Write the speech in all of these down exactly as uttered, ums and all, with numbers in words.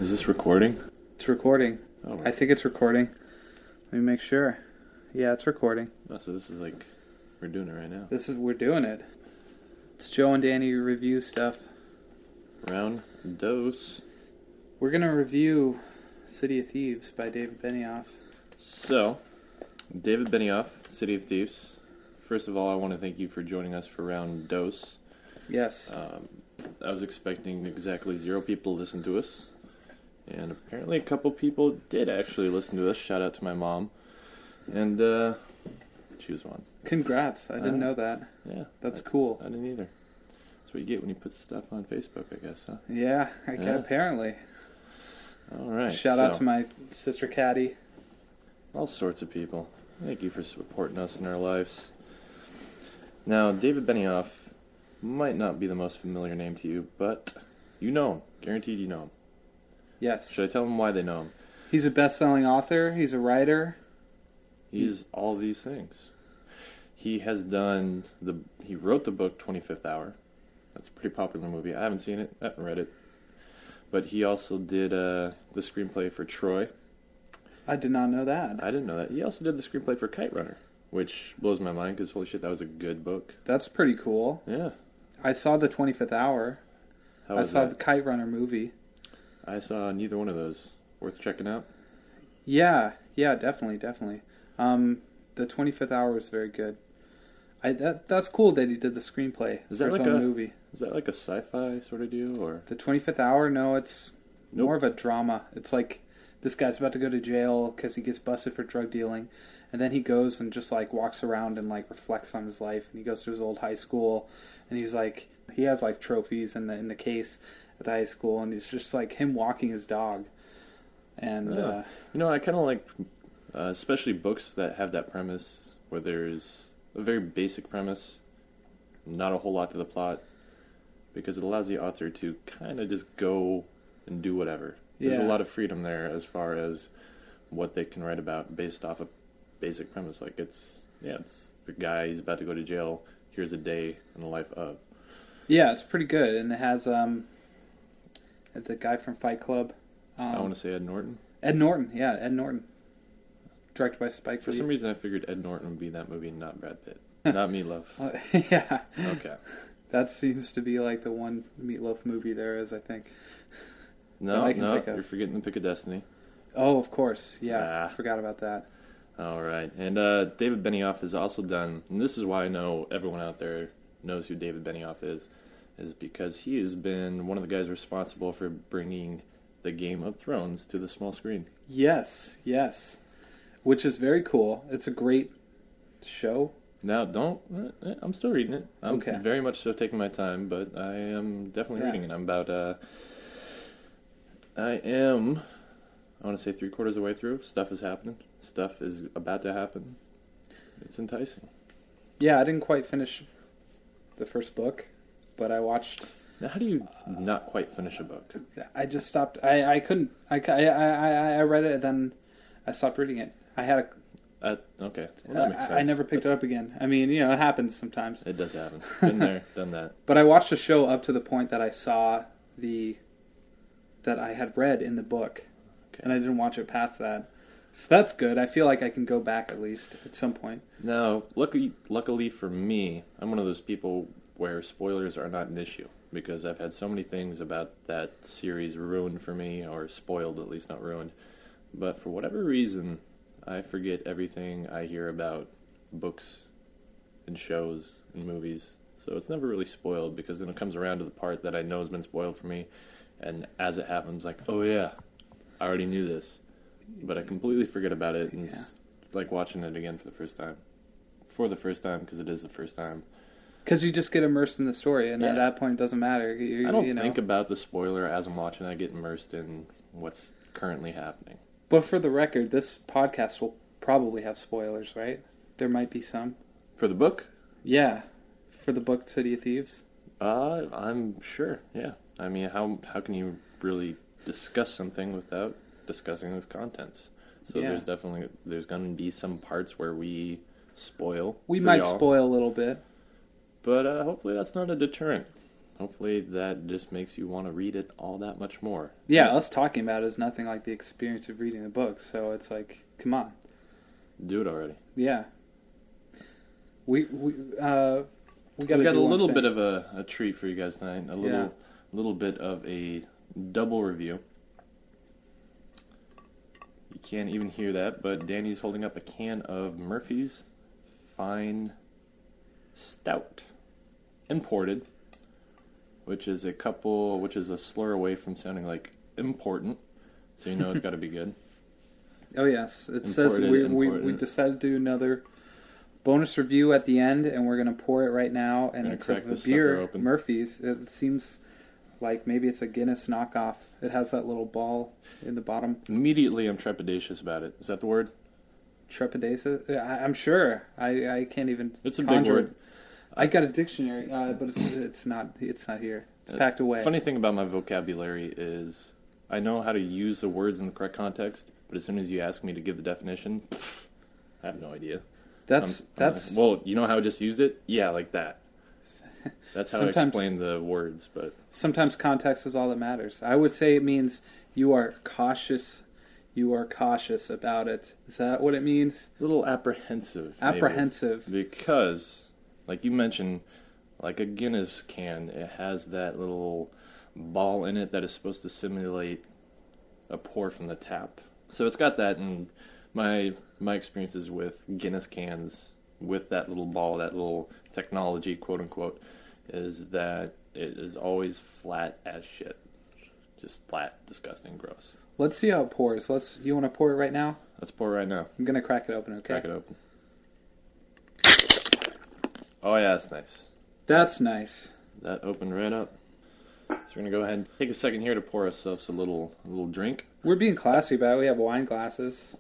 Is this recording? It's recording. Oh, I think it's recording. Let me make sure. Yeah, it's recording. oh, so this is like, we're doing it right now. This is, we're doing it. It's Joe and Danny review stuff. Round dose. We're going to review City of Thieves by David Benioff. So, David Benioff, City of Thieves. First of all, I want to thank you for joining us for round dose. Yes. Um, I was expecting exactly zero people to listen to us. And apparently a couple people did actually listen to us. Shout out to my mom. And, uh, she was one. Congrats. I didn't Uh, know that. Yeah. That's I, cool. I didn't either. That's what you get when you put stuff on Facebook, I guess, huh? Yeah, I Yeah. can, apparently. All right. Shout so, out to my sister Caddy. all sorts of people. Thank you for supporting us in our lives. Now, David Benioff might not be the most familiar name to you, but you know him. Guaranteed you know him. Yes. Should I tell them why they know him? He's a best-selling author. He's a writer. He is all these things. He has done the. He wrote the book twenty-fifth Hour. That's a pretty popular movie. I haven't seen it. I haven't read it. But he also did uh, the screenplay for Troy. I did not know that. I didn't know that. He also did the screenplay for Kite Runner, which blows my mind because holy shit, that was a good book. That's pretty cool. Yeah. I saw the twenty-fifth Hour. How I was saw that? the Kite Runner movie. I saw neither one of those. Worth checking out? Yeah, yeah, definitely, definitely. Um, the twenty-fifth Hour was very good. I that that's cool that he did the screenplay Is for that his like own a- movie. Is that like a sci-fi sort of deal, or? The twenty-fifth Hour, no, it's Nope. more of a drama. It's like this guy's about to go to jail because he gets busted for drug dealing, and then he goes and just like walks around and like reflects on his life, and he goes to his old high school, and he's like he has like trophies in the in the case at the high school, and he's just like him walking his dog, and Yeah. uh, You know, I kind of like, uh, especially books that have that premise where there's a very basic premise, not a whole lot to the plot, because it allows the author to kind of just go and do whatever. There's a Yeah. lot of freedom there as far as what they can write about based off a basic premise. Like it's, yeah, it's the guy, he's about to go to jail. Here's a day in the life of. yeah, it's pretty good, and it has um the guy from Fight Club. Um, I want to say Ed Norton. Ed Norton, yeah, Ed Norton. Directed by Spike For Lee. some reason, I figured Ed Norton would be in that movie, not Brad Pitt. Not Meatloaf. Uh, yeah. Okay. That seems to be like the one Meatloaf movie there is, I think. No, I can no, think of. you're forgetting the Pick of Destiny. Oh, of course. Yeah, Ah. I forgot about that. All right. And uh, David Benioff has also done, and this is why I know everyone out there knows who David Benioff is, is because he has been one of the guys responsible for bringing the Game of Thrones to the small screen. Yes, yes. Which is very cool. It's a great show. Now, don't, eh, eh, I'm still reading it. I'm Okay. very much so taking my time, but I am definitely Yeah. reading it. I'm about, uh, I am, I want to say three quarters of the way through. Stuff is happening. Stuff is about to happen. It's enticing. Yeah, I didn't quite finish the first book, but I watched... Now, how do you not quite finish a book? I just stopped. I, I couldn't... I, I, I, I read it, and then I stopped reading it. I had a... Uh, okay, well, that makes I, sense. I never picked That's- it up again. I mean, you know, it happens sometimes. It does happen. Been there, done that. But I watched the show up to the point that I saw the... that I had read in the book. Okay. And I didn't watch it past that. So that's good. I feel like I can go back at least at some point. Now, luckily, luckily for me, I'm one of those people where spoilers are not an issue because I've had so many things about that series ruined for me, or spoiled, at least not ruined. But for whatever reason, I forget everything I hear about books and shows and movies. So it's never really spoiled because then it comes around to the part that I know has been spoiled for me, and as it happens, like, oh yeah, I already knew this. But I completely forget about it, and it's like watching it again for the first time. For the first time, because it is the first time. Because you just get immersed in the story, and Yeah. at that point it doesn't matter. You, I don't you know. think about the spoiler as I'm watching. I get immersed in what's currently happening. But for the record, this podcast will probably have spoilers, right? There might be some. For the book, Yeah. For the book City of Thieves. uh, I'm sure, yeah. I mean, how how can you really discuss something without discussing its contents? So Yeah. there's definitely, there's going to be some parts where we spoil. We for might y'all. spoil a little bit. But uh, hopefully that's not a deterrent. hopefully that just makes you want to read it all that much more. Yeah, us talking about it is nothing like the experience of reading the book. So it's like, come on. Do it already. Yeah. We we uh we got we got a little thing. bit of a, a treat for you guys tonight. A little Yeah. little bit of a double review. You can't even hear that, but Danny's holding up a can of Murphy's Fine Stout, imported, which is a couple, which is a slur away from sounding like important. So you know it's got to be good. Oh yes, it Imported, says we, we we important. decided to do another bonus review at the end, and we're gonna pour it right now. And Gonna it's crack of a this beer, sucker open. Murphy's. It seems like maybe it's a Guinness knockoff. It has that little ball in the bottom. Immediately, I'm trepidatious about it. Is that the word? Trepidatious. I, I'm sure. I, I can't even. It's a big conjure word. it. I got a dictionary, uh, but it's it's not it's not here. It's Uh, packed away. Funny thing about my vocabulary is I know how to use the words in the correct context, but as soon as you ask me to give the definition, pff, I have no idea. That's I'm- I'm that's like, well, you know how I just used it? Yeah, like that. That's how I Sometimes- explain the words, but sometimes context is all that matters. I would say it means you are cautious. You are cautious about it. Is that what it means? a little apprehensive. maybe. Apprehensive. Because, like you mentioned, like a Guinness can, it has that little ball in it that is supposed to simulate a pour from the tap. So it's got that, and my my experiences with Guinness cans with that little ball, that little technology, quote unquote, is that it is always flat as shit. Just flat, disgusting, gross. Let's see how it pours. Let's. You want to pour it right now? Let's pour right now. I'm gonna crack it open. Okay. Crack it open. Oh yeah, that's nice. That's nice. That opened right up. So we're gonna go ahead and take a second here to pour ourselves a little a little drink. We're being classy about it. We have wine glasses.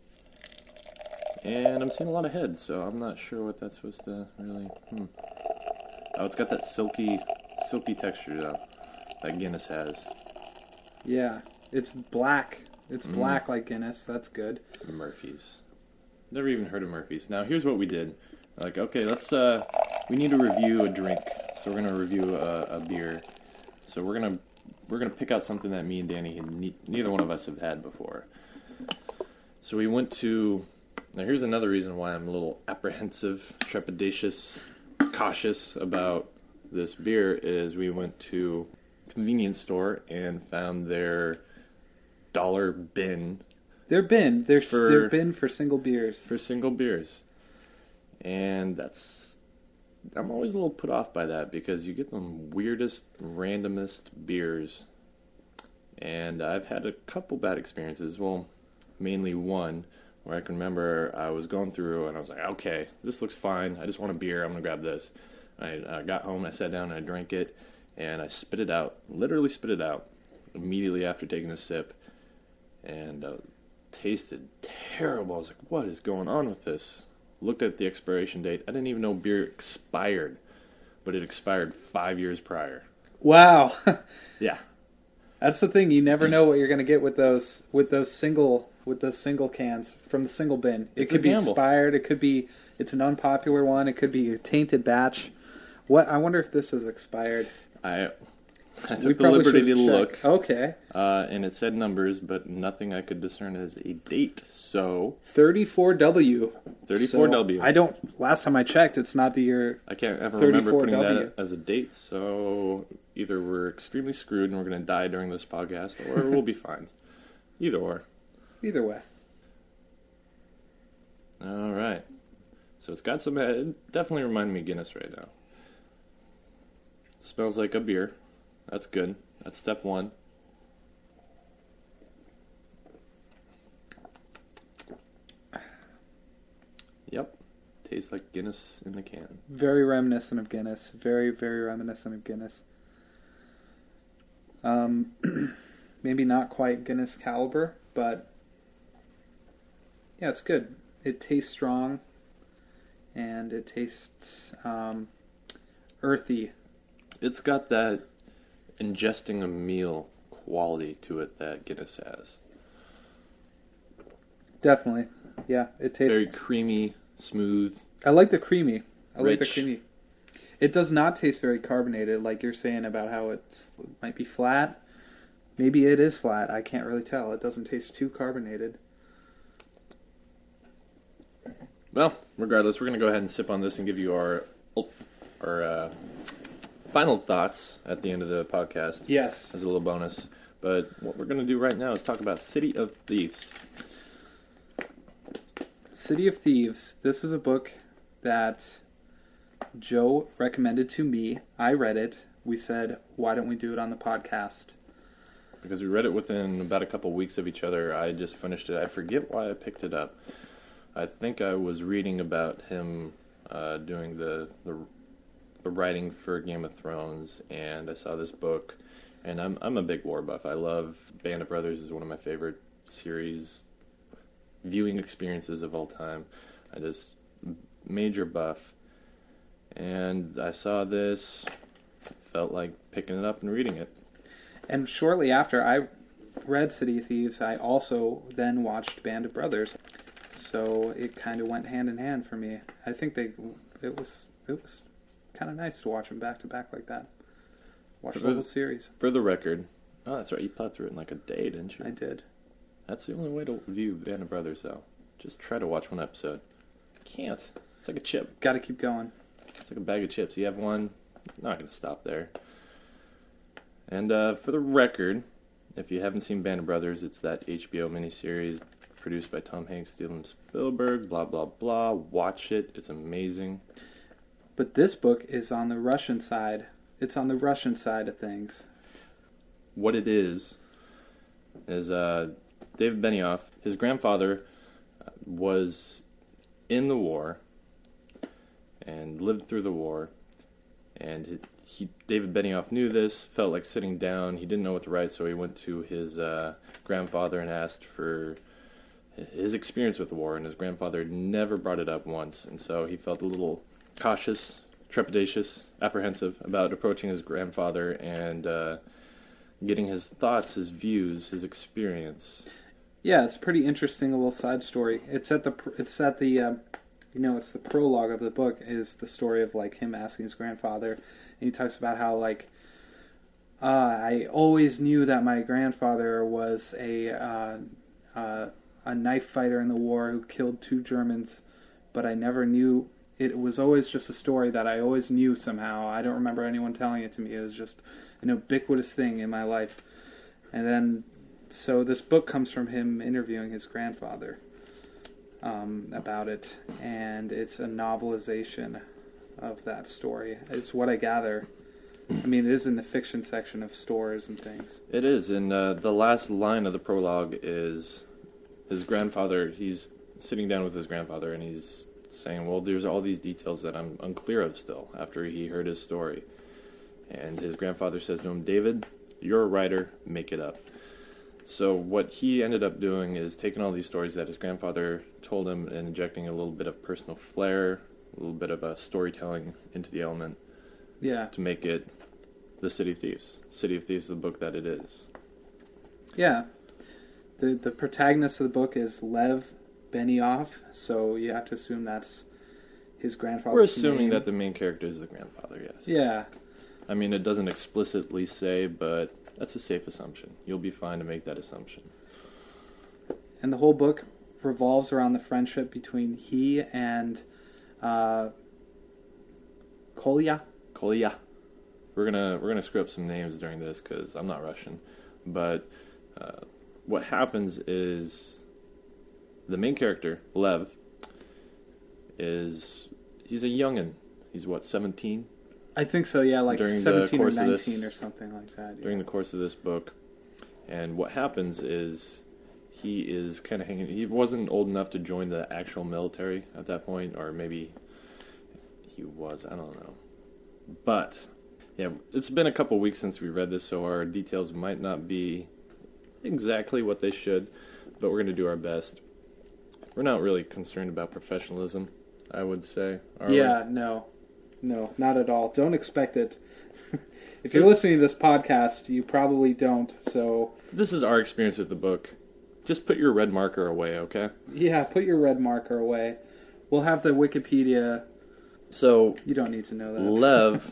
And I'm seeing a lot of heads, so I'm not sure what that's supposed to really. Hmm. Oh, it's got that silky, silky texture though, that Guinness has. Yeah, it's black. It's Mm. black like Guinness. That's good. Murphy's. Never even heard of Murphy's. Now here's what we did. Like, okay, let's. Uh, we need to review a drink, so we're gonna review a, a beer. So we're gonna we're gonna pick out something that me and Danny had ne- neither one of us have had before. So we went to. Now here's another reason why I'm a little apprehensive, trepidatious, cautious about this beer is we went to a convenience store and found their dollar bin They're bin. They're For- they're bin for single beers. for single beers. And that's I'm always a little put off by that because you get the weirdest, randomest beers. And I've had a couple bad experiences. Well, mainly one where I can remember I was going through and I was like, okay, this looks fine. I just want a beer. I'm going to grab this. I, I got home, I sat down, and I drank it, and I spit it out. Literally spit it out immediately after taking a sip. And uh, tasted terrible. I was like, what is going on with this? Looked at the expiration date. I didn't even know beer expired, but it expired five years prior. Wow. Yeah. That's the thing. You never know what you're going to get with those with those single with those single cans from the single bin. It It's could a be gamble. expired. It could be it's an unpopular one. It could be a tainted batch. What I wonder if this is expired. I, I We took the probably liberty to should look, check. Okay, uh, and it said numbers, but nothing I could discern as a date. So, thirty-four W. thirty-four So, W. I don't. Last time I checked, it's not the year. I can't ever remember putting thirty-four W. that as a date, so either we're extremely screwed and we're going to die during this podcast, or we'll be fine. Either or. Either way. All right. So it's got some. It definitely reminded me of Guinness right now. Smells like a beer. That's good. That's step one. Yep. Tastes like Guinness in the can. Very reminiscent of Guinness. Very, very reminiscent of Guinness. Um, maybe not quite Guinness caliber, but yeah, it's good. It tastes strong, and it tastes um, earthy. It's got that ingesting a meal quality to it that Guinness has. Definitely, yeah. It tastes Very creamy, smooth. I like the creamy. I like the Rich. creamy. It does not taste very carbonated, like you're saying about how it's, it might be flat. Maybe it is flat. I can't really tell. It doesn't taste too carbonated. Well, regardless, we're going to go ahead and sip on this and give you our our uh, final thoughts at the end of the podcast. Yes. As a little bonus. But what we're going to do right now is talk about City of Thieves. City of Thieves. This is a book that Joe recommended to me. I read it. We said, why don't we do it on the podcast? Because we read it within about a couple weeks of each other. I just finished it. I forget why I picked it up. I think I was reading about him uh, doing the, the the writing for Game of Thrones, and I saw this book. And I'm I'm a big war buff. I love Band of Brothers. Is one of my favorite series viewing experiences of all time. I just major buff. And I saw this, felt like picking it up and reading it. And shortly after I read City of Thieves, I also then watched Band of Brothers. So it kind of went hand in hand for me. I think they it was it was kind of nice to watch them back to back like that. Watch the whole series. For the record, oh, that's right, you plowed through it in like a day, didn't you? I did. That's the only way to view Band of Brothers, though. Just try to watch one episode. Can't. It's like a chip. Got to keep going. It's like a bag of chips. You have one, not going to stop there. And uh, for the record, if you haven't seen Band of Brothers, it's that H B O miniseries produced by Tom Hanks, Steven Spielberg, blah, blah, blah. Watch it. It's amazing. But this book is on the Russian side. It's on the Russian side of things. What it is, is uh, David Benioff, his grandfather was in the war and lived through the war. And he, David Benioff knew this, felt like sitting down. He didn't know what to write, so he went to his uh, grandfather and asked for his experience with the war. And his grandfather had never brought it up once. And so he felt a little cautious, trepidatious, apprehensive about approaching his grandfather and uh, getting his thoughts, his views, his experience. Yeah, it's a pretty interesting little side story. It's at the it's at the uh, you know it's the prologue of the book is the story of like him asking his grandfather, and he talks about how like uh, I always knew that my grandfather was a uh, uh, a knife fighter in the war who killed two Germans, but I never knew. It was always just a story that I always knew somehow. I don't remember anyone telling it to me. It was just an ubiquitous thing in my life. And then, so this book comes from him interviewing his grandfather um, about it. And it's a novelization of that story. It's what I gather. I mean, it is in the fiction section of stores and things. It is. And uh, the last line of the prologue is his grandfather, he's sitting down with his grandfather and he's saying, well, there's all these details that I'm unclear of still after he heard his story. And his grandfather says to him, David, you're a writer, make it up. So what he ended up doing is taking all these stories that his grandfather told him and injecting a little bit of personal flair, a little bit of a storytelling into the element. Yeah. To make it the City of Thieves. City of Thieves is the book that it is. Yeah. The the protagonist of the book is Lev Benioff, so you have to assume that's his grandfather. We're assuming name. that the main character is the grandfather, yes. Yeah. I mean, it doesn't explicitly say, but that's a safe assumption. You'll be fine to make that assumption. And the whole book revolves around the friendship between he and uh, Kolya. Kolya. We're gonna we're gonna screw up some names during this because I'm not Russian, but uh, what happens is. The main character, Lev, is, he's a youngin'. He's what, seventeen? I think so, yeah, like during seventeen or nineteen this, or something like that. Yeah. During the course of this book. And what happens is he is kind of hanging, he wasn't old enough to join the actual military at that point, or maybe he was, I don't know. But, yeah, it's been a couple weeks since we read this, so our details might not be exactly what they should, but we're going to do our best. We're not really concerned about professionalism, I would say. Are yeah, we? no. No, not at all. Don't expect it. If you're listening to this podcast, you probably don't, so... This is our experience with the book. Just put your red marker away, okay? Yeah, put your red marker away. We'll have the Wikipedia So You don't need to know that. Lev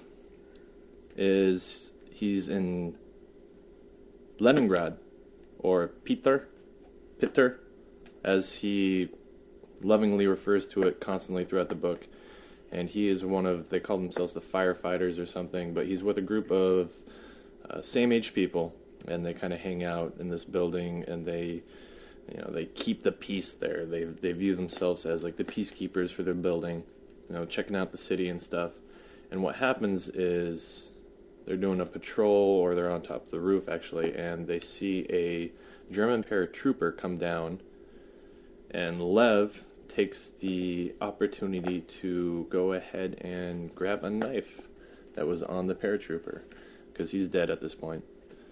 is he's in Leningrad, or Peter, Peter, as he lovingly refers to it constantly throughout the book. And he is one of, they call themselves the firefighters or something, but he's with a group of uh, same-age people, and they kind of hang out in this building, and they, you know, they keep the peace there. They they view themselves as like the peacekeepers for their building, you know, checking out the city and stuff. And what happens is they're doing a patrol, or they're on top of the roof actually, and they see a German paratrooper come down, and Lev takes the opportunity to go ahead and grab a knife that was on the paratrooper, because he's dead at this point.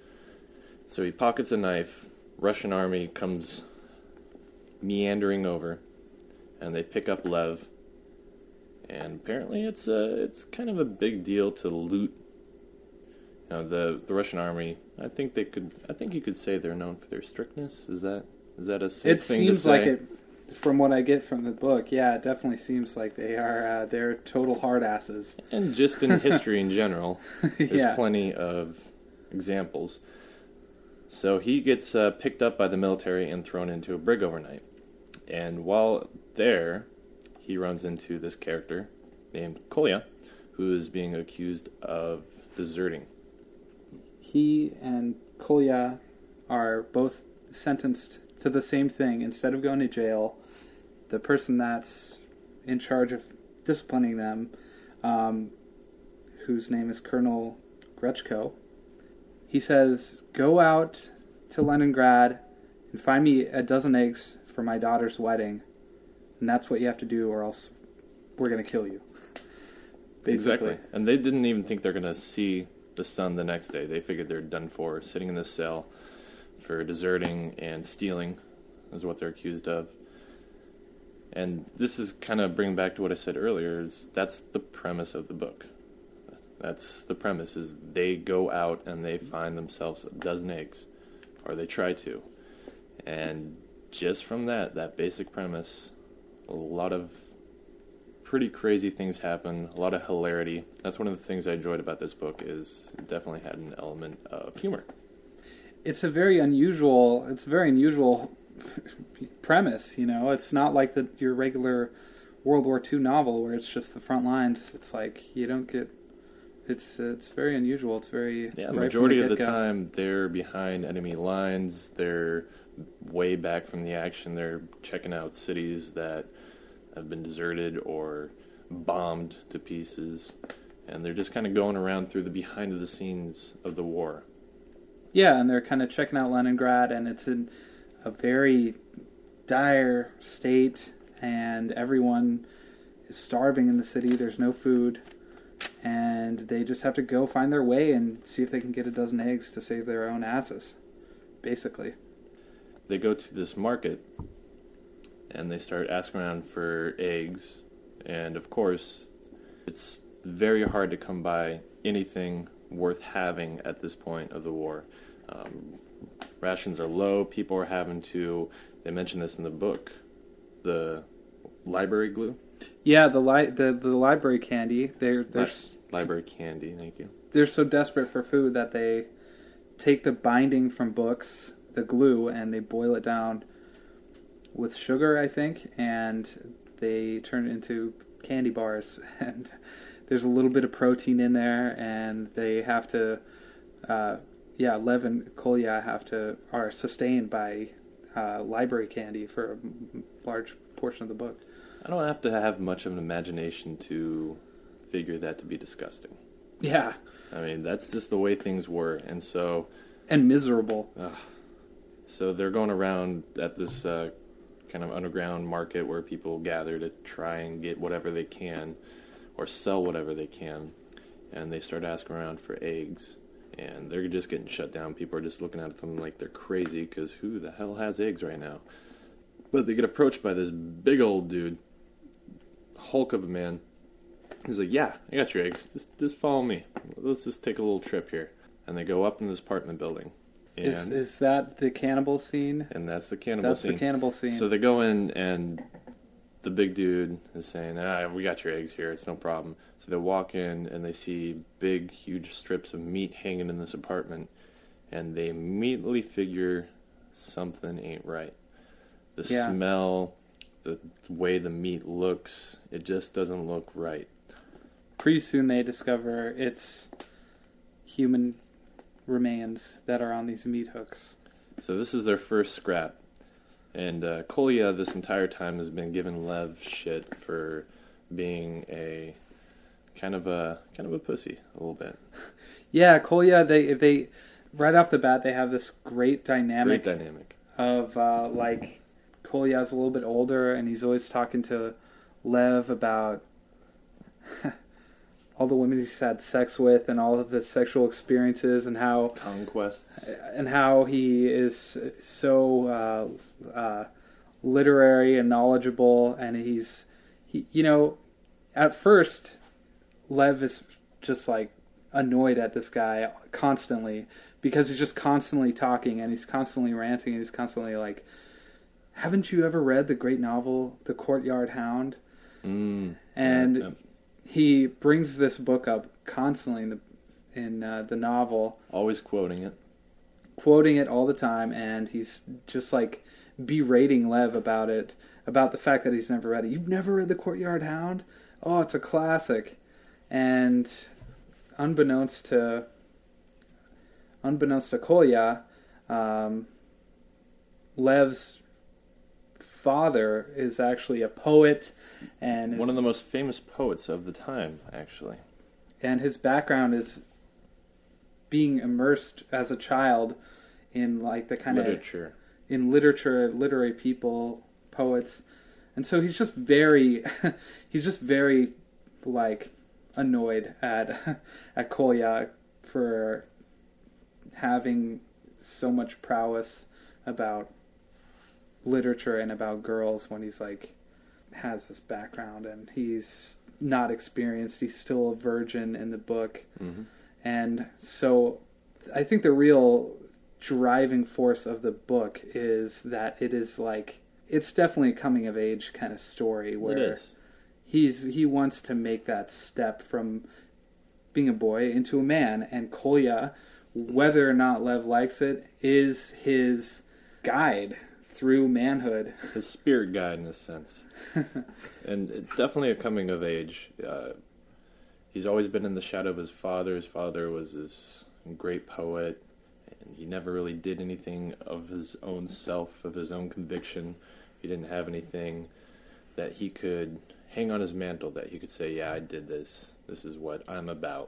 So he pockets a knife, Russian army comes meandering over, and they pick up Lev, and apparently it's a, it's kind of a big deal to loot. You know, the the Russian army, I think they could, I think you could say they're known for their strictness. Is that is that a safe It thing to seems say? like it, from what I get from the book, yeah, it definitely seems like they are, uh, they're total hard asses. And just in history in general, there's Yeah. plenty of examples. So he gets uh, picked up by the military and thrown into a brig overnight. And while there, he runs into this character named Kolya, who is being accused of deserting. He and Kolya are both sentenced to the same thing. Instead of going to jail, the person that's in charge of disciplining them, um, whose name is Colonel Grechko, he says, go out to Leningrad and find me a dozen eggs for my daughter's wedding. And that's what you have to do, or else we're going to kill you. Basically. Exactly. And they didn't even think they're going to see the sun the next day. They figured they're done for, sitting in this cell for deserting and stealing is what they're accused of. And this is kind of bringing back to what I said earlier, is that's the premise of the book. That's the premise, is they go out and they find themselves a dozen eggs, or they try to. And just from that, that basic premise, a lot of pretty crazy things happen, a lot of hilarity. That's one of the things I enjoyed about this book, is it definitely had an element of humor. It's a very unusual, it's a very unusual premise, you know. It's not like the, your regular World War Two novel where it's just the front lines. It's like you don't get, it's it's very unusual. It's very... Yeah, right majority the of the get-go. time they're behind enemy lines, they're way back from the action, they're checking out cities that have been deserted or bombed to pieces, and they're just kind of going around through the behind the scenes of the war. Yeah, and they're kind of checking out Leningrad, and it's in a very dire state, and everyone is starving in the city. There's no food, and they just have to go find their way and see if they can get a dozen eggs to save their own asses, basically. They go to this market, and they start asking around for eggs, and of course, it's very hard to come by anything worth having at this point of the war. Um, rations are low, people are having to, they mention this in the book, the library glue? Yeah, the li- the, the library candy, they're, they're, Li- library candy, thank you. they're so desperate for food that they take the binding from books, the glue, and they boil it down with sugar, I think, and they turn it into candy bars. And there's a little bit of protein in there, and they have to, uh, yeah, Lev and Kolya have to, are sustained by uh, library candy for a large portion of the book. I don't have to have much of an imagination to figure that to be disgusting. Yeah. I mean, that's just the way things were, and so... And miserable. Uh, so they're going around at this uh, kind of underground market where people gather to try and get whatever they can, or sell whatever they can, and they start asking around for eggs, and they're just getting shut down. People are just looking at them like they're crazy, because who the hell has eggs right now? But they get approached by this big old dude, hulk of a man. He's like, yeah, I got your eggs. Just, just follow me. Let's just take a little trip here. And they go up in this apartment building. And, Is is that the cannibal scene? and that's the cannibal That's scene. the cannibal scene. So they go in, and the big dude is saying, ah, we got your eggs here, it's no problem. So they walk in and they see big, huge strips of meat hanging in this apartment, and they immediately figure something ain't right. The Yeah. smell, the way the meat looks, it just doesn't look right. Pretty soon they discover it's human remains that are on these meat hooks. So this is their first scrap. And uh, Kolya this entire time has been giving Lev shit for being a kind of a kind of a pussy a little bit. Yeah, Kolya, they they right off the bat they have this great dynamic, Great dynamic. of uh, like Kolya's a little bit older and he's always talking to Lev about all the women he's had sex with and all of his sexual experiences and how Conquests. and how he is so uh, uh, literary and knowledgeable, and he's he you know at first Lev is just like annoyed at this guy constantly because he's just constantly talking and he's constantly ranting and he's constantly like, haven't you ever read the great novel The Courtyard Hound? Mm, And yeah, yeah. he brings this book up constantly in the in uh, the novel, Always quoting it. quoting it all the time, and he's just like berating Lev about it, about the fact that he's never read it. You've never read The Courtyard Hound? Oh, it's a classic. And unbeknownst to unbeknownst to Kolya, um, Lev's father is actually a poet, and One is, of the most famous poets of the time, actually. and his background is being immersed as a child in like the kind of Literature. in literature, literary people, poets, and so he's just very, he's just very like annoyed at at Kolya for having so much prowess about literature and about girls when he's like has this background and he's not experienced. He's still a virgin in the book, Mm-hmm. and so I think the real driving force of the book is that it is like it's definitely a coming of age kind of story where It is. he's he wants to make that step from being a boy into a man, and Kolya, whether or not Lev likes it, is his guide through manhood. His spirit guide, in a sense. And it, definitely a coming of age. Uh, he's always been in the shadow of his father. His father was this great poet, and he never really did anything of his own self, of his own conviction. He didn't have anything that he could hang on his mantle, that he could say, yeah, I did this. This is what I'm about.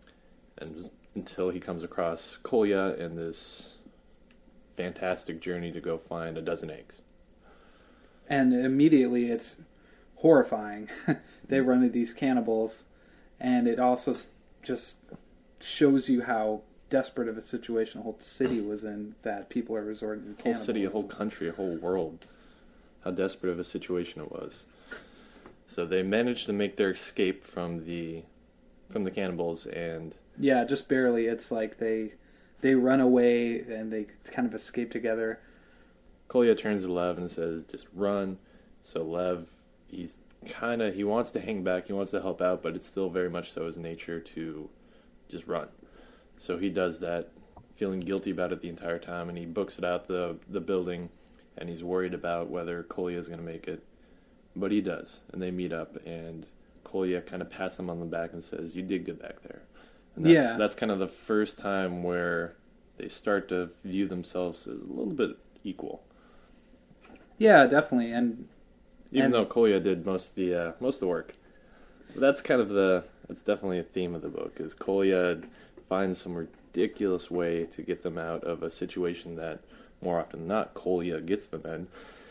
And until he comes across Kolya and this fantastic journey to go find a dozen eggs. And immediately it's horrifying. They run into these cannibals, and it also s- just shows you how desperate of a situation a whole city was in, that people are resorting to A whole cannibals. city, a whole country, a whole world. How desperate of a situation it was. So they managed to make their escape from the from the cannibals, and Yeah, just barely. It's like they they run away and they kind of escape together. Kolya turns to Lev and says, just run. So Lev, he's kind of, he wants to hang back, he wants to help out, but it's still very much so his nature to just run. So he does that, feeling guilty about it the entire time, and he books it out the, the building, and he's worried about whether Kolya is going to make it. But he does, and they meet up, and Kolya kind of pats him on the back and says, you did good back there. And that's, Yeah. that's kind of the first time where they start to view themselves as a little bit equal. Yeah, definitely. And Even And- though Kolya did most of the uh, most of the work, but that's kind of the that's definitely a theme of the book. Is Kolya finds some ridiculous way to get them out of a situation that more often than not Kolya gets them in,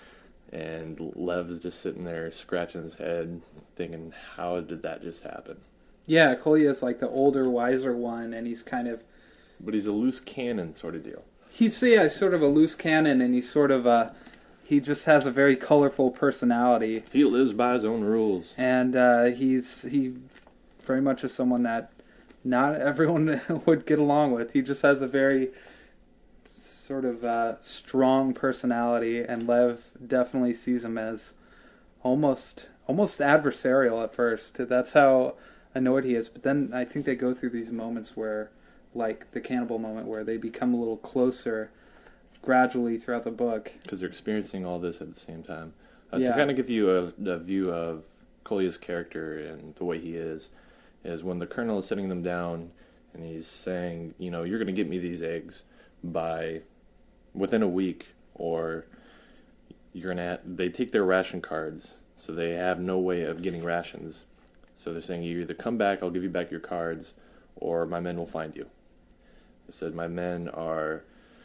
and Lev is just sitting there scratching his head, thinking, "How did that just happen?" yeah, Kolya is like the older, wiser one, and he's kind of But he's a loose cannon sort of deal. he's yeah, sort of a loose cannon, and he's sort of a he just has a very colorful personality. He lives by his own rules. And uh, he's he very much is someone that not everyone would get along with. He just has a very sort of uh, strong personality, and Lev definitely sees him as almost almost adversarial at first. That's how annoyed he is. But then I think they go through these moments where, like the cannibal moment, where they become a little closer gradually throughout the book. Because they're experiencing all this at the same time. Uh, Yeah. To kind of give you a, a view of Kolya's character and the way he is, is when the colonel is sitting them down and he's saying, you know, you're going to get me these eggs by within a week, or you're going to. They take their ration cards, so they have no way of getting rations. So they're saying, you either come back, I'll give you back your cards, or my men will find you. They said, my men are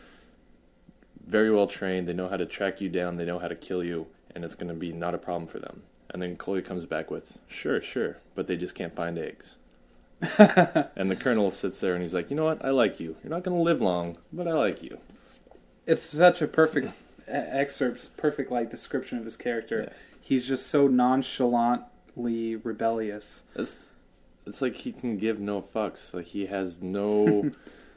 very well trained, they know how to track you down, they know how to kill you, and it's going to be not a problem for them. And then Kolya comes back with, sure, sure, but they just can't find eggs. And the colonel sits there and he's like, you know what, I like you. You're not going to live long, but I like you. It's such a perfect e- excerpt, perfect like description of his character. Yeah. He's just so nonchalantly rebellious. It's, it's like he can give no fucks. Like he has no...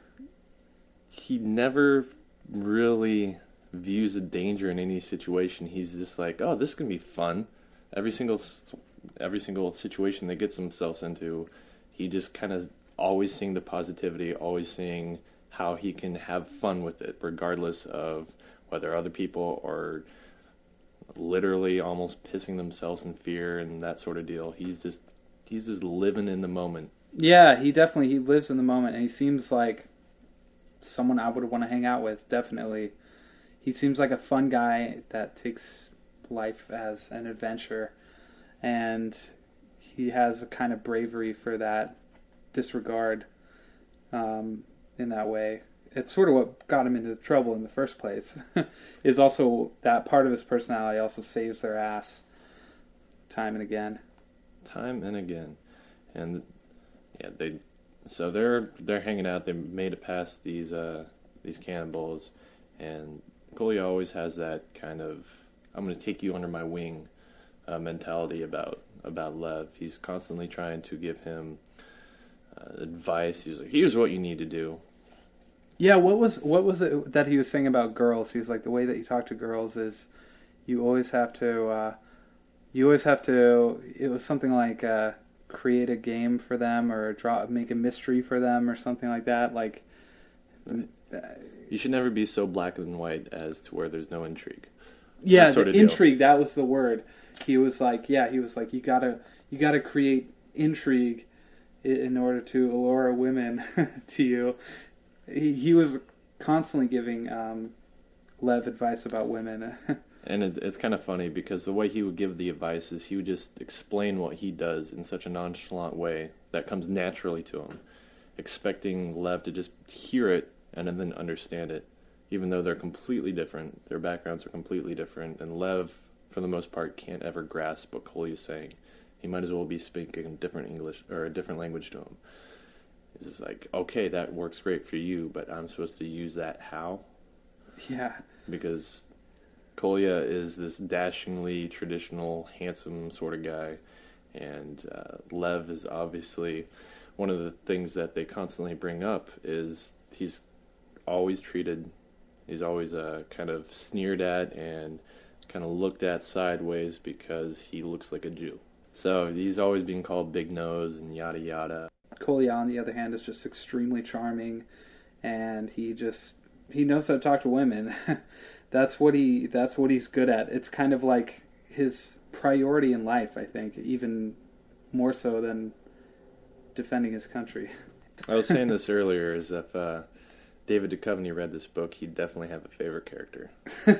he never really views a danger in any situation. He's just like, oh, this is going to be fun. Every single every single situation they gets themselves into, he just kind of always seeing the positivity, always seeing how he can have fun with it, regardless of whether other people are literally almost pissing themselves in fear and that sort of deal. He's just he's just living in the moment. Yeah, he definitely he lives in the moment, and he seems like someone I would want to hang out with. Definitely, he seems like a fun guy that takes life as an adventure, and he has a kind of bravery for that disregard um, in that way. It's sort of what got him into trouble in the first place. Is also that part of his personality also saves their ass time and again. Time and again. And yeah, they so they're they're hanging out. They made it past these uh, these cannibals, and Kolya always has that kind of I'm going to take you under my wing uh, mentality about about Lev. He's constantly trying to give him uh, advice. He's like, here's what you need to do. Yeah, what was what was it that he was saying about girls? He was like, the way that you talk to girls is you always have to uh, you always have to. It was something like uh, create a game for them or draw make a mystery for them or something like that. Like you should never be so black and white as to where there's no intrigue. Yeah, sort the of deal. intrigue. That was the word. He was like, yeah, he was like, you gotta, you gotta create intrigue i- in order to allure women to you. He, he was constantly giving um, Lev advice about women. And it's, it's kind of funny because the way he would give the advice is he would just explain what he does in such a nonchalant way that comes naturally to him, expecting Lev to just hear it and then understand it. Even though they're completely different, their backgrounds are completely different, and Lev, for the most part, can't ever grasp what Kolya is saying. He might as well be speaking a different English or a different language to him. He's just like, okay, that works great for you, but I'm supposed to use that how? Yeah, Because Kolya is this dashingly traditional, handsome sort of guy, and uh, Lev is obviously one of the things that they constantly bring up is he's always treated. He's always uh, kind of sneered at and kind of looked at sideways because he looks like a Jew. So he's always being called big nose and yada yada. Kolya, on the other hand, is just extremely charming, and he just he knows how to talk to women. that's what he that's what he's good at. It's kind of like his priority in life, I think, even more so than defending his country. I was saying this earlier, is if uh, David Duchovny read this book, he'd definitely have a favorite character.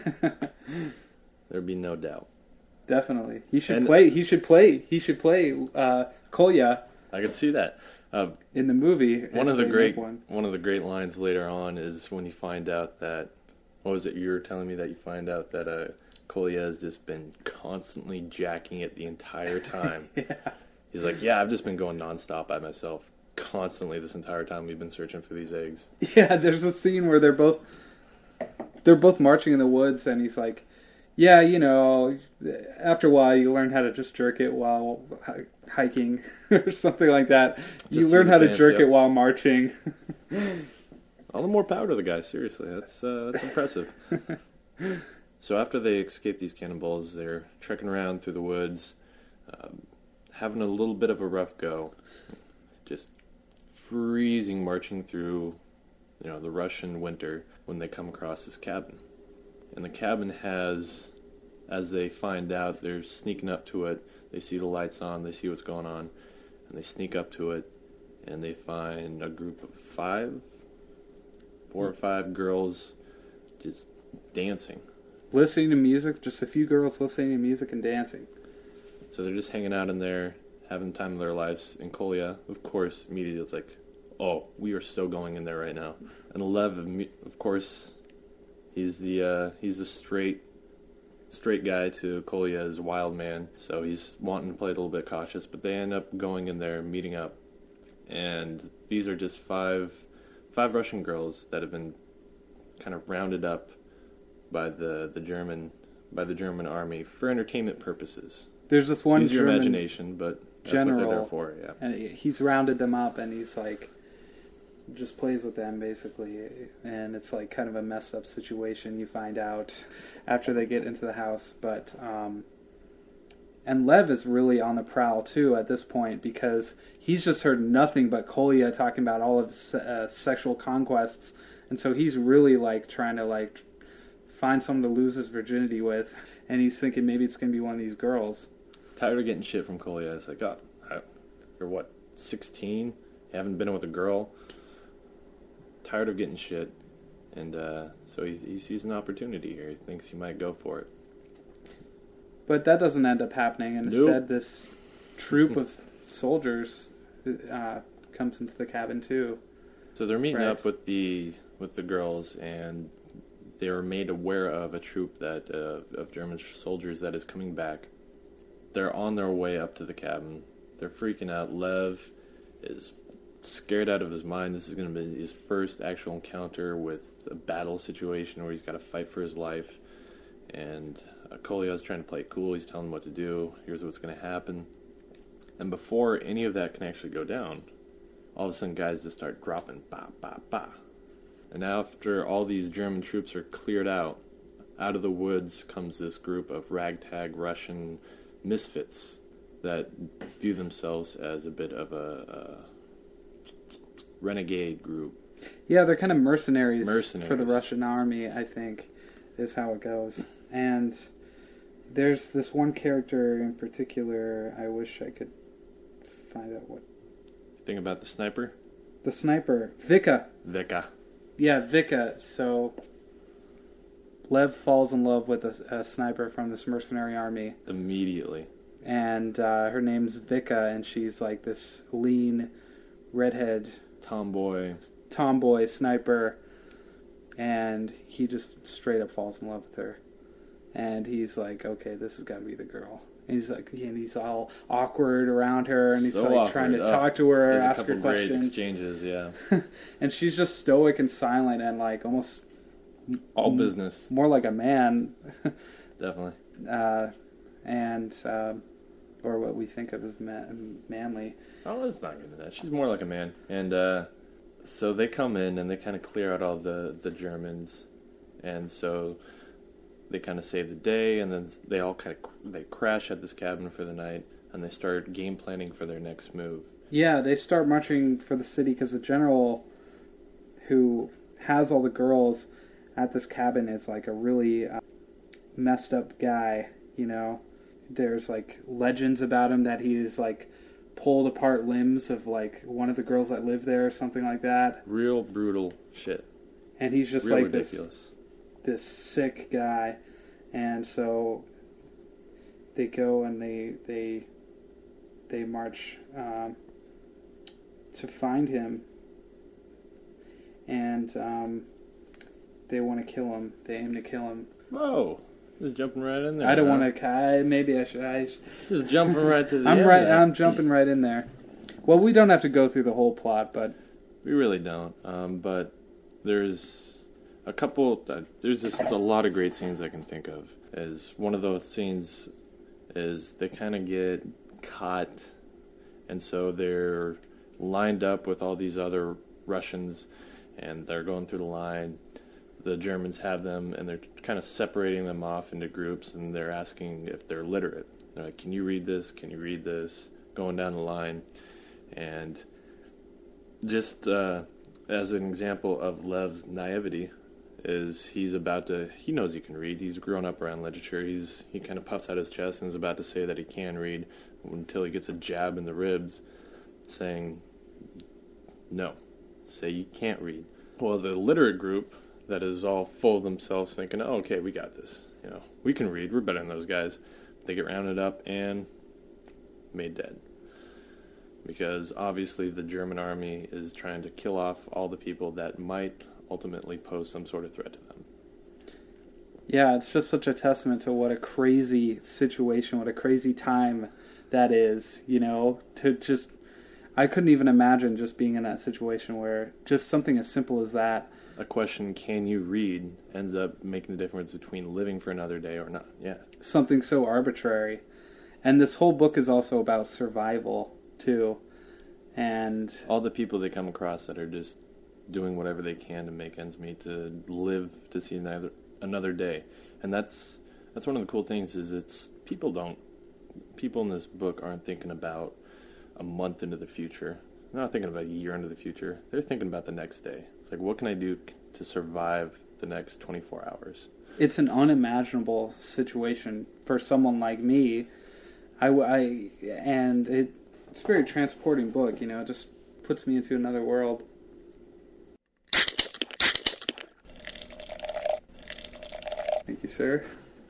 There'd be no doubt. Definitely, he should And- play. He should play. He should play uh, Kolya I could see that. Uh, in the movie. one if of the they great make one. one of the great lines later on is when you find out that what was it you were telling me that you find out that uh, Kolya has just been constantly jacking it the entire time. Yeah. He's like, yeah, I've just been going nonstop by myself constantly this entire time we've been searching for these eggs. Yeah, there's a scene where they're both they're both marching in the woods, and he's like, "Yeah, you know, after a while you learn how to just jerk it while hi- hiking or something like that. You Just learn through how the to pants, jerk yep. it while marching." All the more power to the guy. Seriously, that's uh, that's impressive. So after they escape these cannonballs, they're trekking around through the woods, um, having a little bit of a rough go, just freezing, marching through, you know, the Russian winter when they come across this cabin. And the cabin has, as they find out, they're sneaking up to it. They see the lights on, they see what's going on, and they sneak up to it, and they find a group of five, four or five girls just dancing. Listening to music, just a few girls listening to music and dancing. So they're just hanging out in there, having the time of their lives. And Kolya, of course, immediately it's like, oh, we are so going in there right now. And Lev, of course, he's the uh, he's the straight straight guy to Kolya's wild man. So he's wanting to play a little bit cautious. But they end up going in there, meeting up. And these are just five five Russian girls that have been kind of rounded up by the, the German by the German army for entertainment purposes. There's this one Use your German imagination, but that's general, what they're there for. Yeah, and he's rounded them up, and he's like, just plays with them basically, and it's like kind of a messed up situation. You find out after they get into the house, but um, and Lev is really on the prowl too at this point because he's just heard nothing but Kolya talking about all of his uh, sexual conquests, and so he's really like trying to like find someone to lose his virginity with, and he's thinking maybe it's going to be one of these girls. Tired of getting shit from Kolya. It's like, oh, I, you're what, sixteen? You haven't been with a girl? Tired of getting shit. And uh, so he, he sees an opportunity here. He thinks he might go for it. But that doesn't end up happening, and Nope. instead this troop of soldiers uh, comes into the cabin too. So they're meeting Right. up with the with the girls, and they're made aware of a troop that uh, of German soldiers that is coming back. They're on their way up to the cabin. They're freaking out. Lev is scared out of his mind. This is going to be his first actual encounter with a battle situation where he's got to fight for his life. And uh, Kolya is trying to play it cool. He's telling him what to do. Here's what's going to happen. And before any of that can actually go down, all of a sudden guys just start dropping. Ba, ba, ba. And after all these German troops are cleared out, out of the woods comes this group of ragtag Russian misfits that view themselves as a bit of a, a renegade group. Yeah, they're kind of mercenaries, Mercenaries. for the Russian army, I think, is how it goes. And there's this one character in particular, I wish I could find out what... Think about the sniper? The sniper, Vika. Vika. Yeah, Vika. So Lev falls in love with a, a sniper from this mercenary army. Immediately. And uh, her name's Vika, and she's like this lean, redhead, Tomboy. tomboy sniper. And he just straight up falls in love with her. And he's like, okay, this has got to be the girl. And he's like, and he's all awkward around her, and he's So like awkward. trying to Oh, talk to her, There's a ask couple her great questions. exchanges, yeah. And she's just stoic and silent, and like almost All m- business. more like a man. Definitely. uh, and um, or what we think of as ma- manly. Oh, let's not get into that. She's more like a man. And uh, so they come in and they kind of clear out all the, the Germans. And so they kind of save the day, and then they all kind of they crash at this cabin for the night, and they start game planning for their next move. Yeah, they start marching for the city because the general who has all the girls at this cabin is like a really uh, messed up guy, you know. There's like legends about him that he's like pulled apart limbs of like one of the girls that live there or something like that. Real brutal shit. And he's just Real like ridiculous. this this sick guy. And so they go and they they they march um, to find him, and um, they want to kill him. They aim to kill him. Whoa. Just jumping right in there. I don't huh? want to. Maybe I should. I sh- Just jumping right to the I'm end right. there. I'm jumping right in there. Well, we don't have to go through the whole plot, but We really don't. Um, but there's a couple. Uh, there's just a lot of great scenes I can think of. As one of those scenes is they kind of get caught, and so they're lined up with all these other Russians, and they're going through the line. the Germans have them, and they're kind of separating them off into groups, and they're asking if they're literate. They're like, can you read this? Can you read this? Going down the line. And just uh, as an example of Lev's naivety, is he's about to, he knows he can read. He's grown up around literature. He's He kind of puffs out his chest and is about to say that he can read until he gets a jab in the ribs saying, no, say you can't read. Well, the literate group that is all full of themselves thinking, oh, okay, we got this. You know, we can read. We're better than those guys. They get rounded up and made dead. Because obviously the German army is trying to kill off all the people that might ultimately pose some sort of threat to them. Yeah, it's just such a testament to what a crazy situation, what a crazy time that is, you know, to just, I couldn't even imagine just being in that situation where just something as simple as that. A question, can you read, ends up making the difference between living for another day or not. Yeah. Something so arbitrary. And this whole book is also about survival, too. And all the people they come across that are just doing whatever they can to make ends meet, to live to see another another day. And that's that's one of the cool things is it's people don't people in this book aren't thinking about a month into the future. They're not thinking about a year into the future. They're thinking about the next day. It's like, what can I do to survive the next twenty-four hours? It's an unimaginable situation for someone like me. I, I and it, it's a very transporting book, you know, it just puts me into another world. Thank you, sir.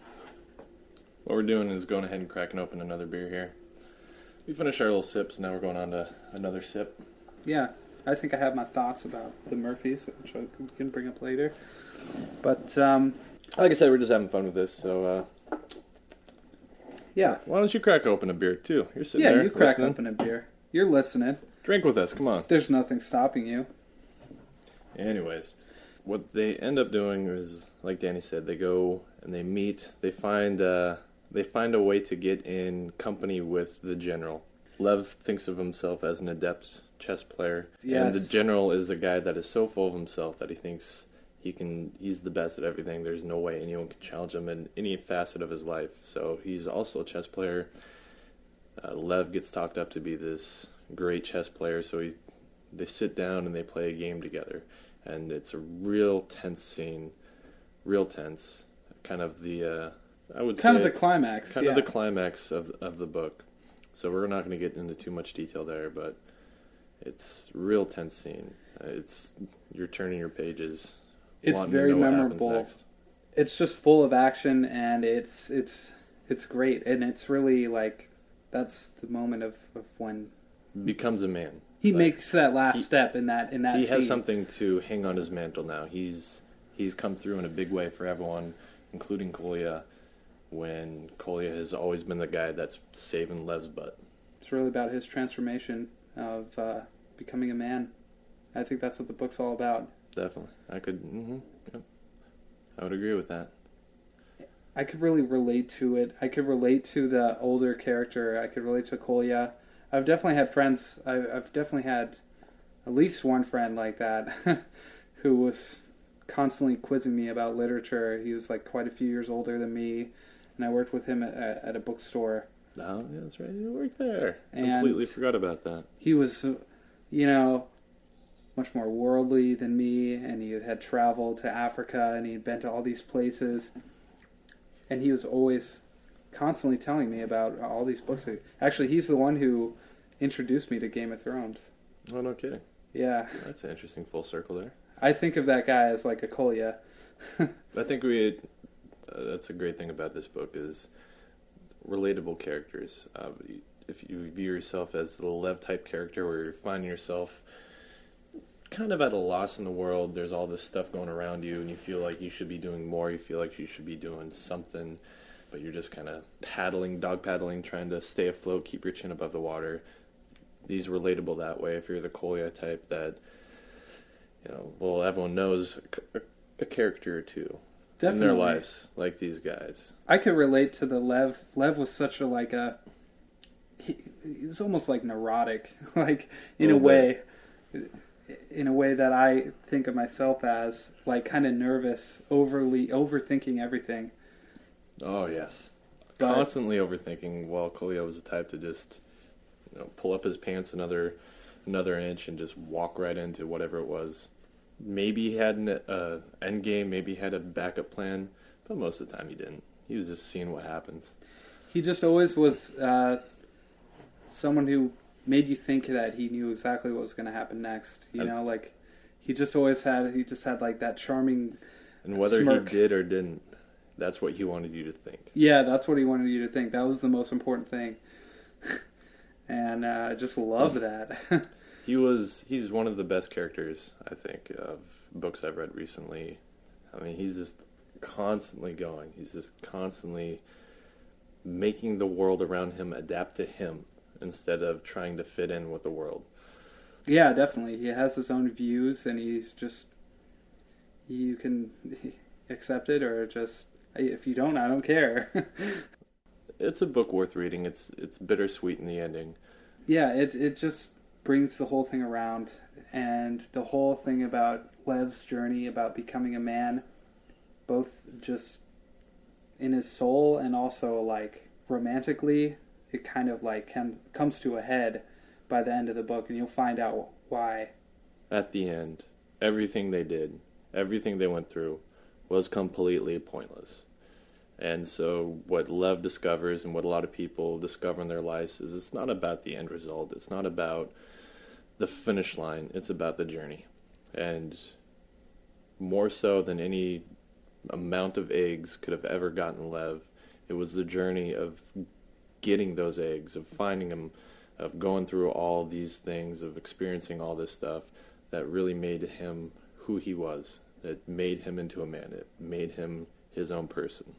What we're doing is going ahead and cracking open another beer here. We finished our little sips, now we're going on to another sip. Yeah, I think I have my thoughts about the Murphys, which we can bring up later. But, um... like I said, we're just having fun with this, so, uh... yeah. Why don't you crack open a beer, too? You're sitting yeah, there you crack listening. open a beer. You're listening. Drink with us, come on. There's nothing stopping you. Anyways, what they end up doing is, like Danny said, they go and they meet, they find, uh... they find a way to get in company with the general. Lev thinks of himself as an adept chess player, yes. And the general is a guy that is so full of himself that he thinks he can. He's the best at everything. There's no way anyone can challenge him in any facet of his life. So he's also a chess player. Uh, Lev gets talked up to be this great chess player, so he they sit down and they play a game together, and it's a real tense scene, real tense, kind of the. Uh, I would kind say of the climax, kind yeah. of the climax of of the book. So we're not going to get into too much detail there, but it's a real tense scene. Uh, it's you're turning your pages. It's very to know memorable. What happens next. It's just full of action, and it's it's it's great, and it's really like that's the moment of, of when becomes a man. He like, makes that last he, step in that in that. He scene. has something to hang on his mantle now. He's he's come through in a big way for everyone, including Kolya. When Kolya has always been the guy that's saving Lev's butt. It's really about his transformation of uh, becoming a man. I think that's what the book's all about. Definitely. I could, mm-hmm, yep. I would agree with that. I could really relate to it. I could relate to the older character. I could relate to Kolya. I've definitely had friends, I've, I've definitely had at least one friend like that who was constantly quizzing me about literature. He was like quite a few years older than me. And I worked with him at, at a bookstore. Oh, yeah, that's right. You worked there. And completely forgot about that. He was, you know, much more worldly than me, and he had traveled to Africa, and he'd been to all these places. And he was always constantly telling me about all these books. Actually, he's the one who introduced me to Game of Thrones. Oh, no kidding. Yeah. That's an interesting full circle there. I think of that guy as like a Kolya. I think we... Uh, that's a great thing about this book is relatable characters. Uh, if you view yourself as the Lev type character where you're finding yourself kind of at a loss in the world, there's all this stuff going around you and you feel like you should be doing more, you feel like you should be doing something, but you're just kind of paddling, dog paddling, trying to stay afloat, keep your chin above the water. These are relatable that way. If you're the Kolya type that, you know, well, everyone knows a, a character or two. Definitely. In their lives, like these guys. I could relate to the Lev. Lev was such a, like a, he, he was almost like neurotic, like, in a, a way. in a way that I think of myself as, like, kind of nervous, overly overthinking everything. Oh, yes. But, Constantly overthinking, while Coolio was the type to just, you know, pull up his pants another another inch and just walk right into whatever it was. Maybe he had an uh, end game, maybe he had a backup plan, but most of the time he didn't. He was just seeing what happens. He just always was uh, someone who made you think that he knew exactly what was going to happen next. You and, know, like, he just always had, he just had, like, that charming And whether smirk. he did or didn't, that's what he wanted you to think. Yeah, that's what he wanted you to think. That was the most important thing. And uh, I just love that. He was, he's one of the best characters, I think, of books I've read recently. I mean, he's just constantly going. He's just constantly making the world around him adapt to him instead of trying to fit in with the world. Yeah, definitely. He has his own views, and he's just, you can accept it or just, if you don't, I don't care. It's a book worth reading. It's it's bittersweet in the ending. Yeah, it it just brings the whole thing around, and the whole thing about Lev's journey, about becoming a man, both just in his soul and also, like, romantically, it kind of, like, can, comes to a head by the end of the book, and you'll find out why. At the end, everything they did, everything they went through, was completely pointless. And so what Lev discovers, and what a lot of people discover in their lives, is it's not about the end result. It's not about the finish line. It's about the journey. And more so than any amount of eggs could have ever gotten Lev, it was the journey of getting those eggs, of finding them, of going through all these things, of experiencing all this stuff that really made him who he was. That made him into a man. It made him his own person.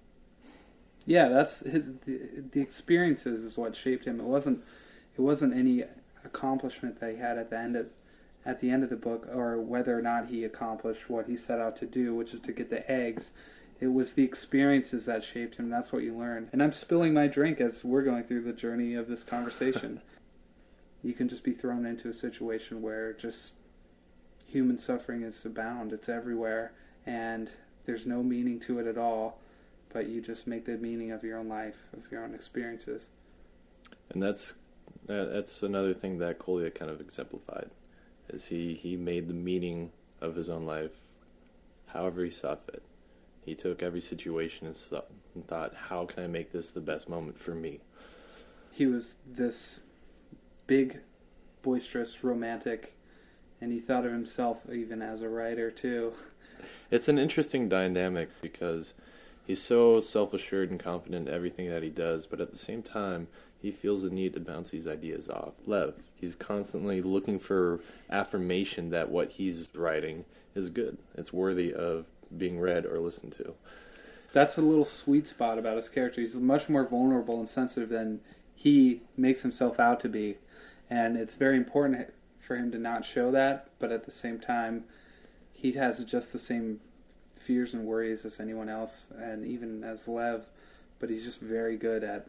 Yeah, that's his. The, the experiences is what shaped him. It wasn't. It wasn't any accomplishment that he had at the end of, at the end of the book, or whether or not he accomplished what he set out to do, which is to get the eggs. It was the experiences that shaped him. That's what you learn. And I'm spilling my drink as we're going through the journey of this conversation. You can just be thrown into a situation where just human suffering is abound. It's everywhere, and there's no meaning to it at all. But you just make the meaning of your own life, of your own experiences. And that's that's another thing that Coolio kind of exemplified, is he, he made the meaning of his own life however he saw fit. He took every situation and, saw, and thought, how can I make this the best moment for me? He was this big, boisterous, romantic, and he thought of himself even as a writer, too. It's an interesting dynamic because he's so self-assured and confident in everything that he does, but at the same time, he feels the need to bounce these ideas off. Lev, he's constantly looking for affirmation that what he's writing is good. It's worthy of being read or listened to. That's a little sweet spot about his character. He's much more vulnerable and sensitive than he makes himself out to be. And it's very important for him to not show that, but at the same time, he has just the same fears and worries as anyone else, and even as Lev, but he's just very good at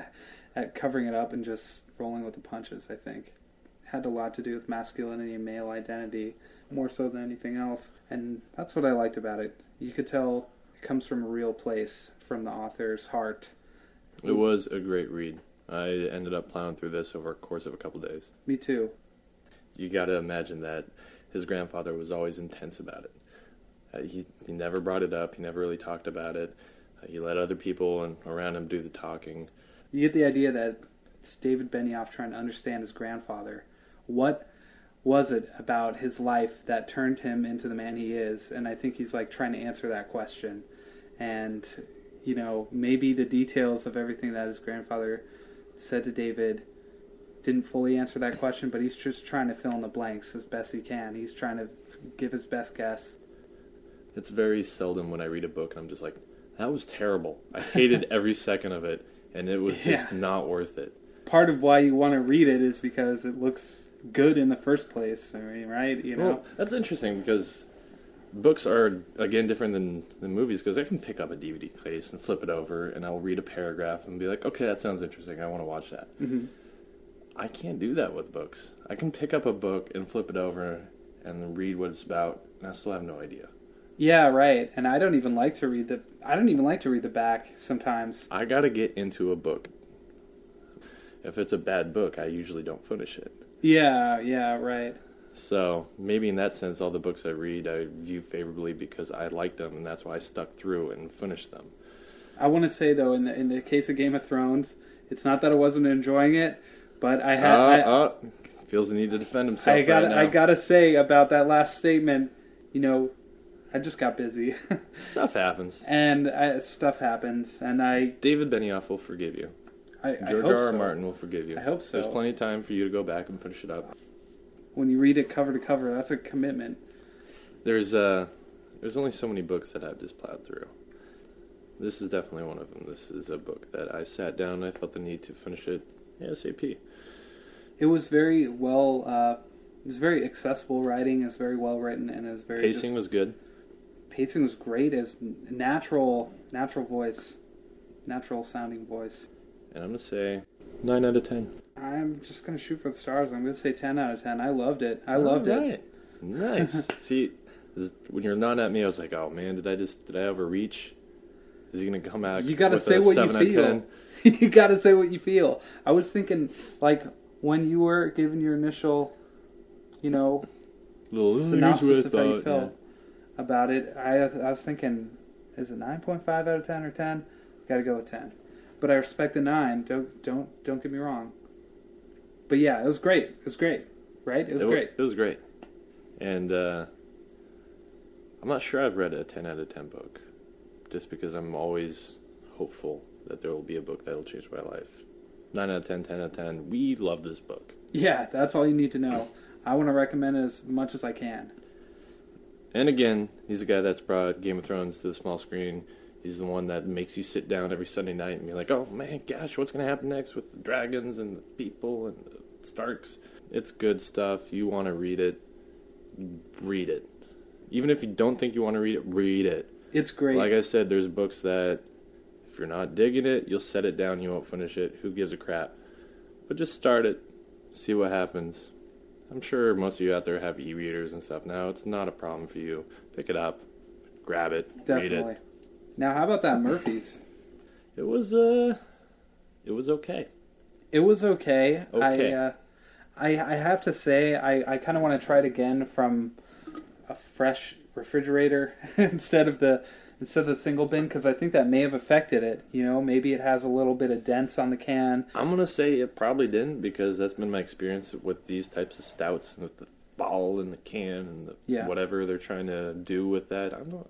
at covering it up and just rolling with the punches, I think. Had a lot to do with masculinity and male identity, more so than anything else, and that's what I liked about it. You could tell it comes from a real place, from the author's heart. It was a great read. I ended up plowing through this over a course of a couple days. Me too. You got to imagine that his grandfather was always intense about it. Uh, he, he never brought it up. He never really talked about it. Uh, he let other people and around him do the talking. You get the idea that it's David Benioff trying to understand his grandfather. What was it about his life that turned him into the man he is? And I think he's like trying to answer that question. And, you know, maybe the details of everything that his grandfather said to David didn't fully answer that question, but he's just trying to fill in the blanks as best he can. He's trying to give his best guess. It's very seldom when I read a book and I'm just like, that was terrible. I hated every second of it, and it was just yeah. not worth it. Part of why you want to read it is because it looks good in the first place. I mean, right? You know, well, that's interesting because books are, again, different than, than movies, because I can pick up a D V D case and flip it over, and I'll read a paragraph and be like, okay, that sounds interesting. I want to watch that. Mm-hmm. I can't do that with books. I can pick up a book and flip it over and read what it's about, and I still have no idea. Yeah, right. And I don't even like to read the. I don't even like to read the back sometimes. I gotta get into a book. If it's a bad book, I usually don't finish it. Yeah, yeah, right. So maybe in that sense, all the books I read, I view favorably because I liked them, and that's why I stuck through and finished them. I want to say though, in the in the case of Game of Thrones, it's not that I wasn't enjoying it, but I had. Uh, I, uh, feels the need to defend himself. I got. Right now. I gotta say about that last statement. You know, I just got busy. Stuff happens, and I, stuff happens, and I. David Benioff will forgive you. I, George I hope R. R. so. Martin will forgive you. I hope so. There's plenty of time for you to go back and finish it up. When you read it cover to cover, that's a commitment. There's uh, there's only so many books that I've just plowed through. This is definitely one of them. This is a book that I sat down and I felt the need to finish it ASAP. It was very well. Uh, it was very accessible writing. It was very well written, and it was very Pacing just, was good. Pacing was great. As natural, natural voice, natural sounding voice. And I'm gonna say nine out of ten. I'm just gonna shoot for the stars. I'm gonna say ten out of ten. I loved it. I loved All it. right. Nice. See, this, when you're nodding at me, I was like, "Oh man, did I just did I overreach? Is he gonna come out?" You gotta with say a what seven you out of feel. ten? You gotta say what you feel. I was thinking, like, when you were giving your initial, you know, Little synopsis of how you thought, felt yeah. about it, I I was thinking, is it nine point five out of ten or ten? Gotta go with ten. But I respect the nine. Don't don't don't get me wrong. But yeah, it was great. It was great, right? It was it great. It was great, and uh, I'm not sure I've read a ten out of ten book, just because I'm always hopeful that there will be a book that will change my life. Nine out of ten, ten out of ten. We love this book. Yeah, that's all you need to know. I want to recommend it as much as I can. And again, he's a guy that's brought Game of Thrones to the small screen. He's the one that makes you sit down every Sunday night and be like, oh man, gosh, what's going to happen next with the dragons and the people and the Starks? It's good stuff. You want to read it, read it. Even if you don't think you want to read it, read it. It's great. Like I said, there's books that if you're not digging it, you'll set it down, you won't finish it. Who gives a crap? But just start it, see what happens. I'm sure most of you out there have e-readers and stuff now. It's not a problem for you. Pick it up, grab it, Definitely. read it. Now, how about that Murphy's? It was uh, it was okay. It was okay. Okay. I, uh, I I have to say, I, I kind of want to try it again from a fresh refrigerator instead of the instead of the single bin, because I think that may have affected it. You know, maybe it has a little bit of dents on the can. I'm gonna say it probably didn't, because that's been my experience with these types of stouts, with the bottle and the can and the, Yeah. whatever they're trying to do with that. I'm not.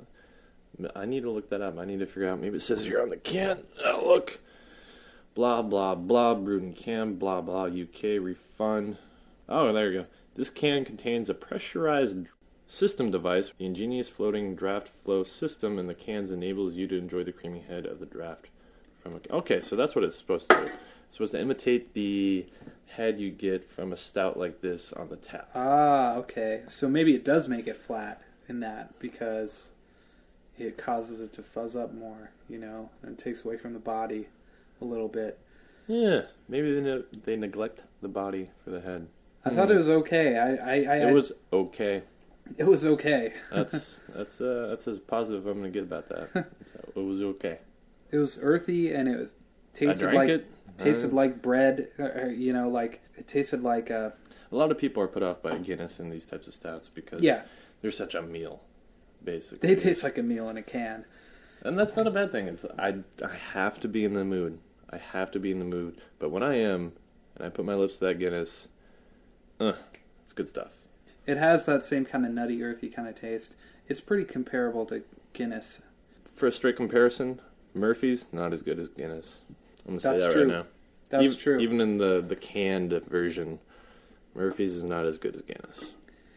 I need to look that up. I need to figure out. Maybe it says here on the can. Oh, look. Blah, blah, blah. Brewed in can. Blah, blah. U K refund. Oh, there you go. This can contains a pressurized system device. The ingenious floating draft flow system in the cans enables you to enjoy the creamy head of the draft. From a, okay, so that's what it's supposed to do. It's supposed to imitate the head you get from a stout like this on the tap. Ah, okay. So maybe it does make it flat in that, because it causes it to fuzz up more, you know, and it takes away from the body a little bit. Yeah, maybe they ne- they neglect the body for the head. I thought it was okay. I, I, I It was okay. It was okay. That's that's uh, that's as positive I'm gonna get about that. So it was okay. It was earthy, and it was I tasted drank like it. tasted Uh, like bread. Or, you know, like it tasted like uh A lot of people are put off by Guinness in these types of stouts because Yeah. they're such a meal, basically. they taste like a meal in a can. And that's not a bad thing. It's I I have to be in the mood. I have to be in the mood. But when I am, and I put my lips to that Guinness, uh, it's good stuff. It has that same kind of nutty, earthy kind of taste. It's pretty comparable to Guinness. For a straight comparison, Murphy's not as good as Guinness. I'm gonna That's say that true. right now. That's even, true. Even in the, the canned version, Murphy's is not as good as Guinness.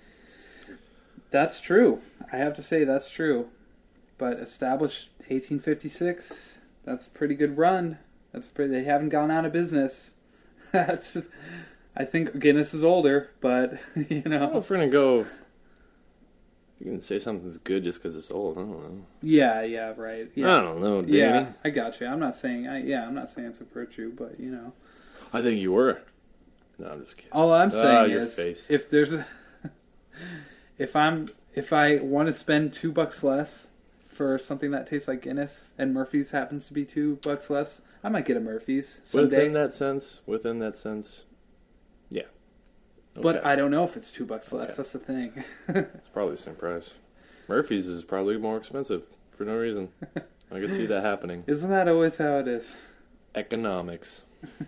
That's true. I have to say that's true. But established eighteen fifty-six, that's a pretty good run. That's pretty. They haven't gone out of business. That's. I think Guinness is older, but you know. Well, if we're gonna go, you can say something's good just because it's old. I don't know. Yeah, yeah, right. Yeah. I don't know, Danny. Yeah, I got you. I'm not saying. I, yeah, I'm not saying it's a virtue, but you know. I think you were. No, I'm just kidding. All I'm Ah, saying your is, face. if there's a if I'm if I want to spend two bucks less for something that tastes like Guinness, and Murphy's happens to be two bucks less, I might get a Murphy's someday. Within that sense, within that sense, yeah. Okay. But I don't know if it's two bucks less. Okay. That's the thing. It's probably the same price. Murphy's is probably more expensive for no reason. I could see that happening. Isn't that always how it is? Economics.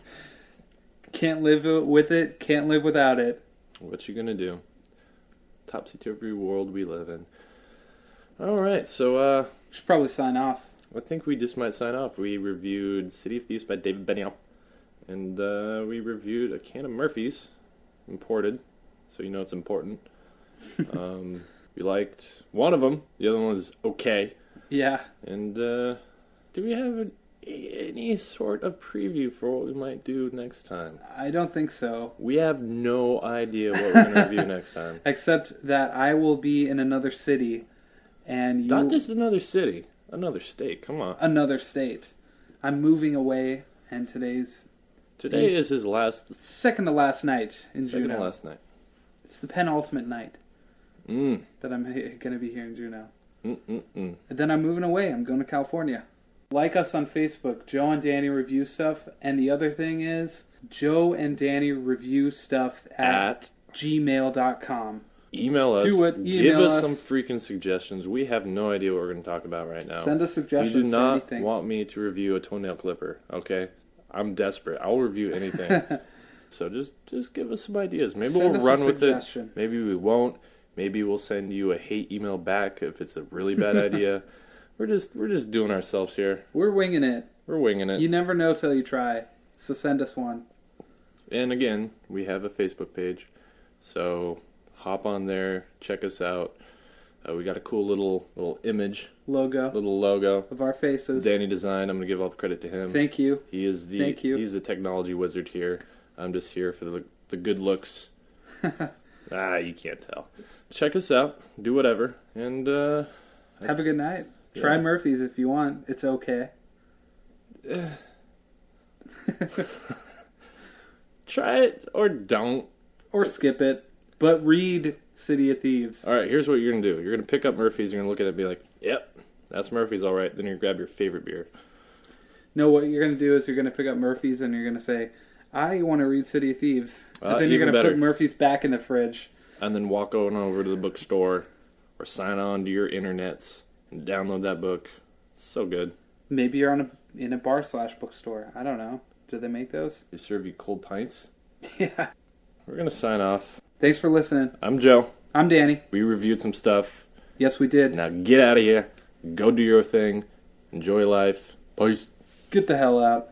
Can't live with it, can't live without it. What you gonna do? Topsy-turvy world we live in. Alright, so uh... Should probably sign off. I think we just might sign off. We reviewed City of Thieves by David Benioff. And uh, we reviewed a can of Murphy's, imported, so you know it's important. um, we liked one of them. The other one was okay. Yeah. And uh, do we have an, any sort of preview for what we might do next time? I don't think so. We have no idea what we're going to review next time. Except that I will be in another city, and you... Not just another city, another state. Come on. Another state. I'm moving away, and today's... Today is his last... Second to last night in Second Juneau. to last night. It's the penultimate night Mm. that I'm going to be here in Juneau. Mm-mm-mm. And then I'm moving away. I'm going to California. Like us on Facebook. Joe and Danny review stuff. And the other thing is, Joe and Danny review stuff at, At gmail dot com. Email us. Do it. Give Email us, us. some freaking suggestions. We have no idea what we're going to talk about right now. Send us suggestions You do not for anything. want me to review a toenail clipper, okay? I'm desperate. I'll review anything. So just just give us some ideas. Maybe Send we'll us a run with it. suggestion. Maybe we won't. Maybe we'll send you a hate email back if it's a really bad idea. We're just we're just doing ourselves here. We're winging it. We're winging it. You never know till you try. So send us one. And again, we have a Facebook page. So hop on there, check us out. Uh, we got a cool little little image, Logo little logo. of our faces. Danny designed. I'm going to give all the credit to him. Thank you. He is the Thank you. he's the technology wizard here. I'm just here for the the good looks. Ah, you can't tell. Check us out. Do whatever. And uh, Have a good night. Try Yeah. Murphy's if you want. It's okay. try it or don't. Or skip it. But read City of Thieves. All right, here's what you're going to do. You're going to pick up Murphy's. You're going to look at it and be like, yep, that's Murphy's all right. Then you grab your favorite beer. No, what you're going to do is you're going to pick up Murphy's and you're going to say, I want to read City of Thieves. Uh, and then you're even going to better. put Murphy's back in the fridge. And then walk on over to the bookstore or sign on to your internets and download that book. It's so good. Maybe you're on a in a bar slash bookstore. I don't know. Do they make those? They serve you cold pints. Yeah. We're going to sign off. Thanks for listening. I'm Joe. I'm Danny. We reviewed some stuff. Yes, we did. Now get out of here. Go do your thing. Enjoy life. Peace. Get the hell out.